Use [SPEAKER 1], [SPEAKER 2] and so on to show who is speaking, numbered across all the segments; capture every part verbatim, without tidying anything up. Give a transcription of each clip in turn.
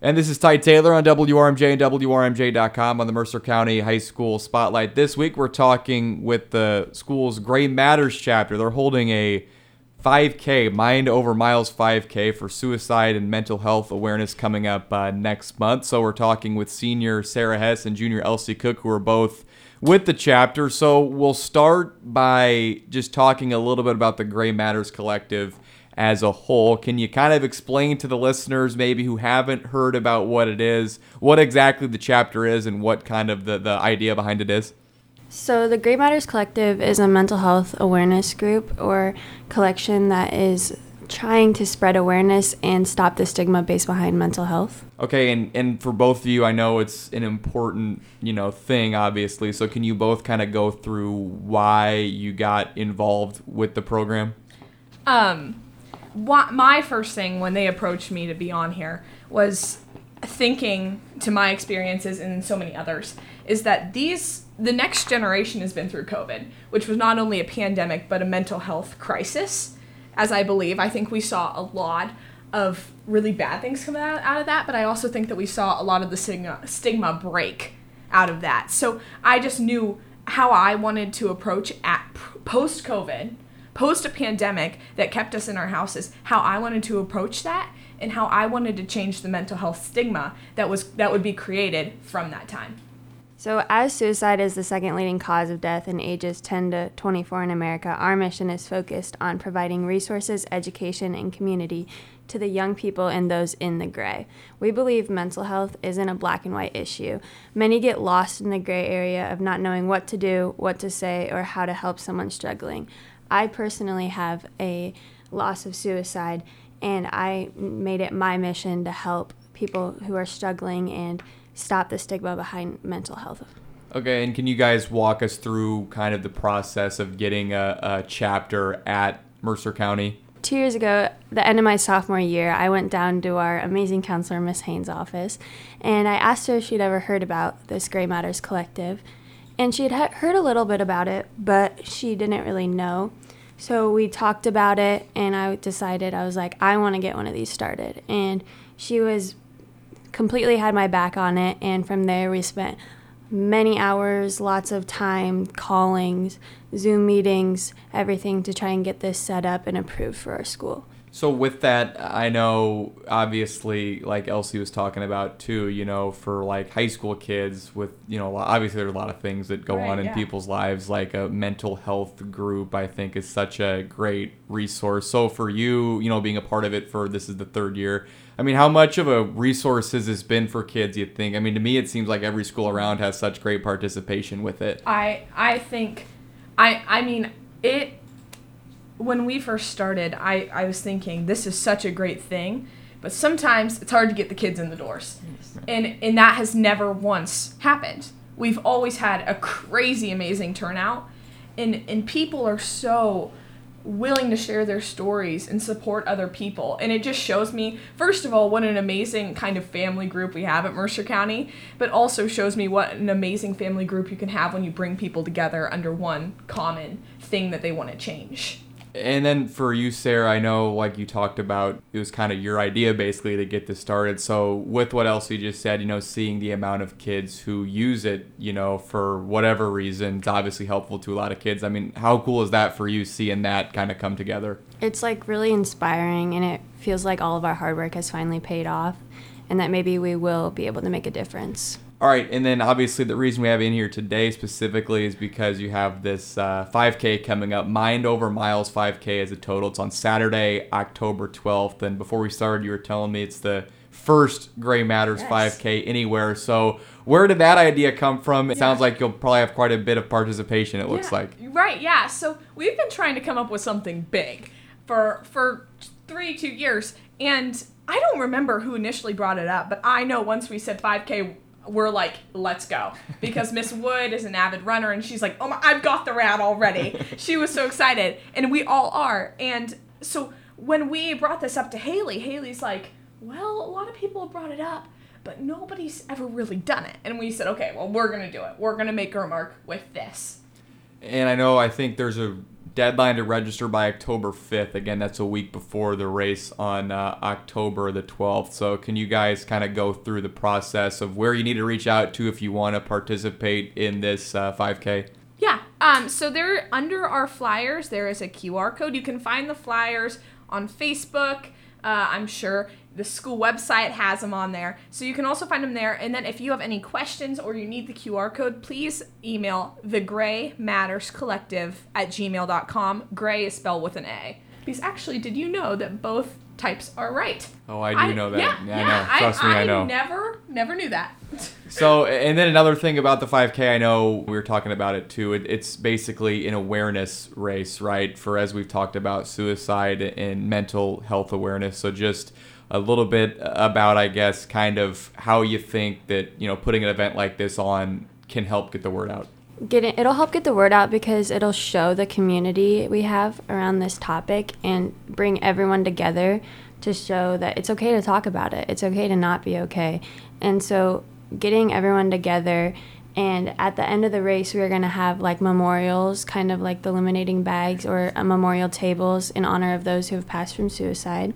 [SPEAKER 1] And this is Ty Taylor on W R M J and W R M J dot com on the Mercer County High School Spotlight. This week we're talking with the school's Gray Matters chapter. They're holding a five K, Mind Over Miles five K for suicide and mental health awareness coming up uh, next month. So we're talking with senior Sarah Hess and junior Elsie Cook, who are both with the chapter. So we'll start by just talking a little bit about the Gray Matters Collective as a whole. Can you kind of explain to the listeners maybe who haven't heard about what it is, what exactly the chapter is and what kind of the, the idea behind it is?
[SPEAKER 2] So the Gray Matters Collective is a mental health awareness group or collection that is trying to spread awareness and stop the stigma based behind mental health.
[SPEAKER 1] Okay, and, and for both of you, I know it's an important, you know, thing, obviously. So can you both kind of go through why you got involved with the program?
[SPEAKER 3] Um, what, my first thing when they approached me to be on here was thinking to my experiences and so many others is that these the next generation has been through COVID, which was not only a pandemic but a mental health crisis, as I believe. I think we saw a lot of really bad things come out, out of that, but I also think that we saw a lot of the stigma, stigma break out of that. So I just knew how I wanted to approach at post-COVID, post a pandemic that kept us in our houses, how I wanted to approach that and how I wanted to change the mental health stigma that was that would be created from that time.
[SPEAKER 2] So as suicide is the second leading cause of death in ages ten to twenty-four in America, our mission is focused on providing resources, education, and community to the young people and those in the gray. We believe mental health isn't a black and white issue. Many get lost in the gray area of not knowing what to do, what to say, or how to help someone struggling. I personally have a loss of suicide, and I made it my mission to help people who are struggling and stop the stigma behind mental health.
[SPEAKER 1] Okay, and can you guys walk us through kind of the process of getting a, a chapter at Mercer County?
[SPEAKER 2] Two years ago, the end of my sophomore year, I went down to our amazing counselor, Miss Haynes' office, and I asked her if she'd ever heard about this Gray Matters Collective. And she'd ha- heard a little bit about it, but she didn't really know. So we talked about it, and I decided, I was like, I want to get one of these started. And she was completely had my back on it, and from there we spent many hours, lots of time, callings, Zoom meetings, everything to try and get this set up and approved for our school.
[SPEAKER 1] So with that, I know obviously, like Elsie was talking about too, you know, for like high school kids with, you know, obviously there are a lot of things that go
[SPEAKER 3] Right,
[SPEAKER 1] on in
[SPEAKER 3] yeah.
[SPEAKER 1] people's lives, like a mental health group, I think is such a great resource. So for you, you know, being a part of it for, this is the third year, I mean, how much of a resource has this been for kids, you think? I mean, to me, it seems like every school around has such great participation with it.
[SPEAKER 3] I I think, I I mean, it, when we first started, I, I was thinking, this is such a great thing, but sometimes it's hard to get the kids in the doors. Yes. And, and that has never once happened. We've always had a crazy, amazing turnout, and, and people are so willing to share their stories and support other people. And it just shows me, first of all, what an amazing kind of family group we have at Mercer County, but also shows me what an amazing family group you can have when you bring people together under one common thing that they want to change.
[SPEAKER 1] And then for you, Sarah, I know like you talked about, it was kind of your idea basically to get this started. So with what Elsie just said, you know, seeing the amount of kids who use it, you know, for whatever reason, it's obviously helpful to a lot of kids. I mean, how cool is that for you, seeing that kind of come together?
[SPEAKER 2] It's like really inspiring, and it feels like all of our hard work has finally paid off, and that maybe we will be able to make a difference.
[SPEAKER 1] All right, and then obviously the reason we have you in here today specifically is because you have this uh, five K coming up. Mind Over Miles five K as a total. It's on Saturday, October twelfth. And before we started, you were telling me it's the first Gray Matters
[SPEAKER 3] Yes.
[SPEAKER 1] five K anywhere. So where did that idea come from? It yeah. sounds like you'll probably have quite a bit of participation, it looks
[SPEAKER 3] Yeah,
[SPEAKER 1] like.
[SPEAKER 3] Right, yeah. So we've been trying to come up with something big for for three, two years. And I don't remember who initially brought it up, but I know once we said five K, we're like, let's go. Because Miss Wood is an avid runner, and she's like, oh my, I've got the route already. She was so excited, and we all are. And so when we brought this up to Haley, Haley's like, well, a lot of people have brought it up, but nobody's ever really done it. And we said, okay, well, we're going to do it. We're going to make our mark with this.
[SPEAKER 1] And I know, I think there's a deadline to register by October fifth. Again, that's a week before the race on uh, October the twelfth. So can you guys kind of go through the process of where you need to reach out to if you want to participate in this uh, five K?
[SPEAKER 3] Yeah. Um, so there, under our flyers, there is a Q R code. You can find the flyers on Facebook. Uh, I'm sure the school website has them on there. So you can also find them there. And then if you have any questions or you need the Q R code, please email the Gray Matters Collective at gmail dot com. Gray is spelled with an A. Because actually, did you know that both types are right?
[SPEAKER 1] Oh, I do
[SPEAKER 3] I,
[SPEAKER 1] know that.
[SPEAKER 3] Yeah,
[SPEAKER 1] yeah,
[SPEAKER 3] yeah,
[SPEAKER 1] I know. Trust
[SPEAKER 3] I,
[SPEAKER 1] me, I
[SPEAKER 3] I
[SPEAKER 1] know.
[SPEAKER 3] never, never knew that.
[SPEAKER 1] So, and then another thing about the five K, I know we were talking about it too. It, it's basically an awareness race, right? For, as we've talked about, suicide and mental health awareness. So just a little bit about, I guess, kind of how you think that, you know, putting an event like this on can help get the word out.
[SPEAKER 2] Getting, it'll help get the word out because it'll show the community we have around this topic and bring everyone together to show that it's okay to talk about it. It's okay to not be okay. And so getting everyone together, and at the end of the race, we're going to have like memorials, kind of like the eliminating bags or uh, memorial tables in honor of those who have passed from suicide.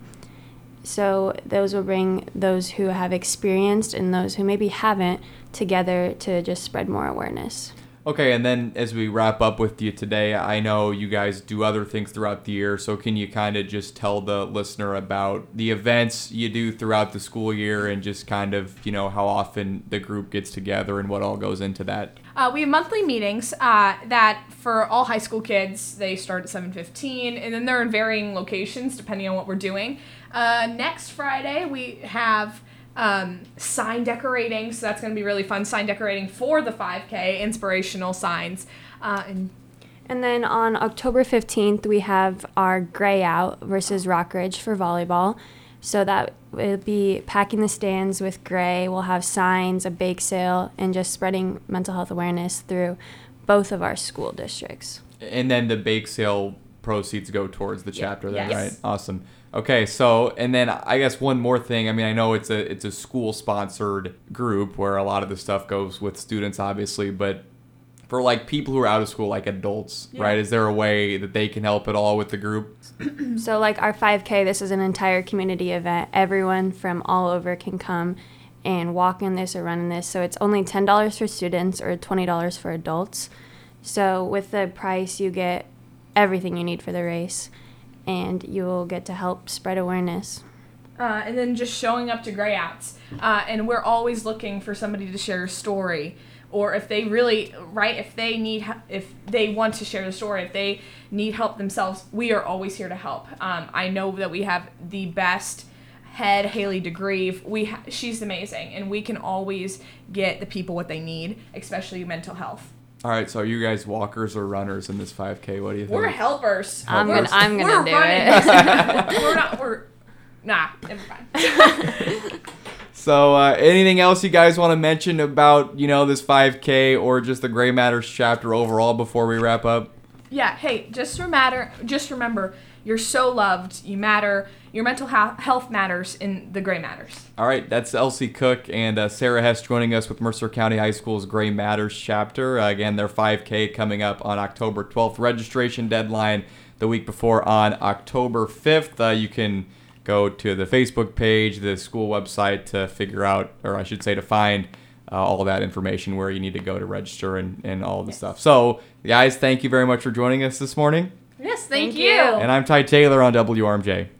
[SPEAKER 2] So those will bring those who have experienced and those who maybe haven't together to just spread more awareness.
[SPEAKER 1] Okay, and then as we wrap up with you today, I know you guys do other things throughout the year, so can you kind of just tell the listener about the events you do throughout the school year and just kind of, you know, how often the group gets together and what all goes into that?
[SPEAKER 3] Uh, we have monthly meetings uh, that for all high school kids, they start at seven fifteen, and then they're in varying locations depending on what we're doing. Uh, next Friday, we have um, sign decorating, so that's going to be really fun. Sign decorating for the five K, inspirational signs. Uh, and
[SPEAKER 2] And then on October fifteenth, we have our Gray Out versus Rockridge for volleyball. So that will be packing the stands with Gray. We'll have signs, a bake sale, and just spreading mental health awareness through both of our school districts.
[SPEAKER 1] And then the bake sale proceeds go towards the chapter then,
[SPEAKER 3] Yes.
[SPEAKER 1] right? Awesome. Okay, so, and then I guess one more thing. I mean, I know it's a it's a school-sponsored group where a lot of the stuff goes with students, obviously, but for, like, people who are out of school, like adults,
[SPEAKER 3] Yeah.
[SPEAKER 1] right? Is there a way that they can help at all with the group?
[SPEAKER 2] So like our five K, this is an entire community event. Everyone from all over can come and walk in this or run in this. So it's only ten dollars for students or twenty dollars for adults. So with the price, you get everything you need for the race, and you will get to help spread awareness.
[SPEAKER 3] Uh, and then just showing up to Gray Outs. Uh, and we're always looking for somebody to share a story. Or if they really, right, if they need, if they want to share the story, if they need help themselves, we are always here to help. Um, I know that we have the best head, Haley DeGreve. We ha- she's amazing, and we can always get the people what they need, especially mental health.
[SPEAKER 1] All right, so are you guys walkers or runners in this five K? What do you think?
[SPEAKER 3] We're helpers.
[SPEAKER 2] I'm
[SPEAKER 3] We're-
[SPEAKER 2] gonna, I'm
[SPEAKER 3] we're
[SPEAKER 2] gonna do
[SPEAKER 3] running.
[SPEAKER 2] it.
[SPEAKER 3] we're not, we're, nah, never mind.
[SPEAKER 1] So, uh, anything else you guys want to mention about, you know, this five K or just the Gray Matters chapter overall before we wrap up?
[SPEAKER 3] Yeah, hey, just remember, just remember, you're so loved. You matter. Your mental ha- health matters in the Gray Matters.
[SPEAKER 1] All right, that's Elsie Cook and uh, Sarah Hess joining us with Mercer County High School's Gray Matters chapter. Uh, again, their five K coming up on October twelfth. Registration deadline the week before on October fifth. Uh, you can go to the Facebook page, the school website to figure out, or I should say to find uh, all that information where you need to go to register and, and all the stuff. So, guys, thank you very much for joining us this morning.
[SPEAKER 3] Yes, thank,
[SPEAKER 2] Thank
[SPEAKER 3] you.
[SPEAKER 2] you.
[SPEAKER 1] And I'm Ty Taylor on W R M J.